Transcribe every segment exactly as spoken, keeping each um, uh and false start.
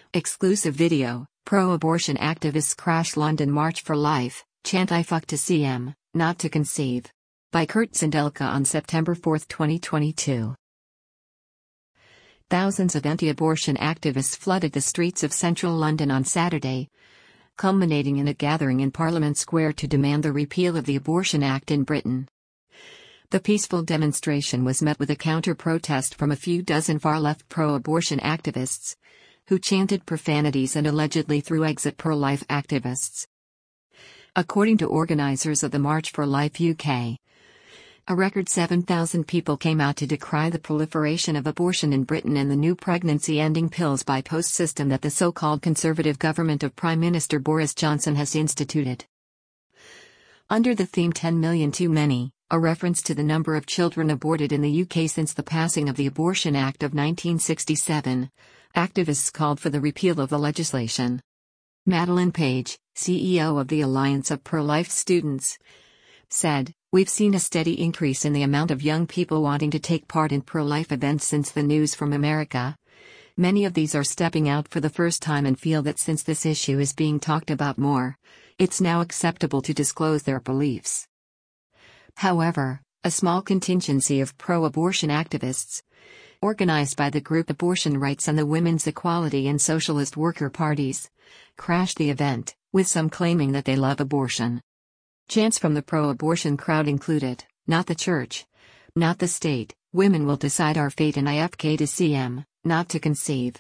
Exclusive video, pro-abortion activists crash London March for Life, chant I fuck to C M, not to conceive. By Kurt Zindelka on September fourth twenty twenty-two. Thousands of anti-abortion activists flooded the streets of central London on Saturday, culminating in a gathering in Parliament Square to demand the repeal of the Abortion Act in Britain. The peaceful demonstration was met with a counter-protest from a few dozen far-left pro-abortion activists, who chanted profanities and allegedly threw eggs at pro-life activists. According to organizers of the March for Life U K, a record seven thousand people came out to decry the proliferation of abortion in Britain and the new pregnancy-ending pills by post system that the so-called Conservative government of Prime Minister Boris Johnson has instituted. Under the theme ten million Too Many, a reference to the number of children aborted in the U K since the passing of the Abortion Act of nineteen sixty-seven, activists called for the repeal of the legislation. Madeline Page, C E O of the Alliance of Pro-Life Students, said, "We've seen a steady increase in the amount of young people wanting to take part in pro-life events since the news from America. Many of these are stepping out for the first time and feel that since this issue is being talked about more, it's now acceptable to disclose their beliefs." However, a small contingency of pro-abortion activists, organized by the group Abortion Rights and the Women's Equality and Socialist Worker Parties, crashed the event, with some claiming that they love abortion. Chants from the pro-abortion crowd included, "Not the church. Not the state. Women will decide our fate and I F K to C M, not to conceive."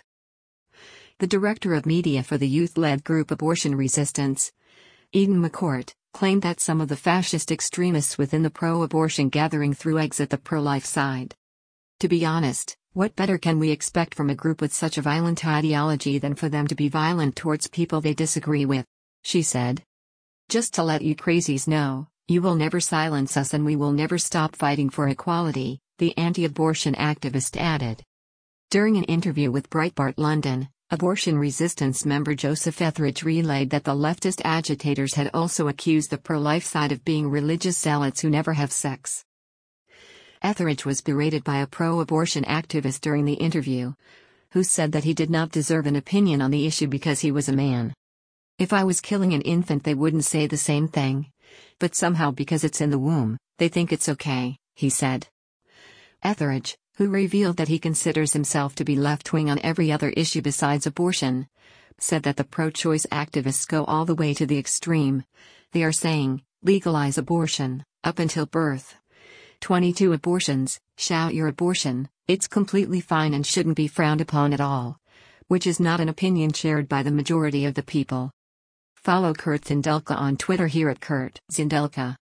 The director of media for the youth-led group Abortion Resistance, Eden McCourt, claimed that some of the fascist extremists within the pro-abortion gathering threw eggs at the pro-life side. "To be honest, what better can we expect from a group with such a violent ideology than for them to be violent towards people they disagree with?" she said. "Just to let you crazies know, you will never silence us and we will never stop fighting for equality," the anti-abortion activist added. During an interview with Breitbart London, Abortion Resistance member Joseph Etheridge relayed that the leftist agitators had also accused the pro-life side of being religious zealots who never have sex. Etheridge was berated by a pro-abortion activist during the interview, who said that he did not deserve an opinion on the issue because he was a man. "If I was killing an infant they wouldn't say the same thing. But somehow because it's in the womb, they think it's okay," he said. Etheridge, who revealed that he considers himself to be left-wing on every other issue besides abortion, said that the pro-choice activists go all the way to the extreme. They are saying, legalize abortion, up until birth. twenty-two abortions, shout your abortion, it's completely fine and shouldn't be frowned upon at all. Which is not an opinion shared by the majority of the people. Follow Kurt Zindelka on Twitter here at Kurt Zindelka.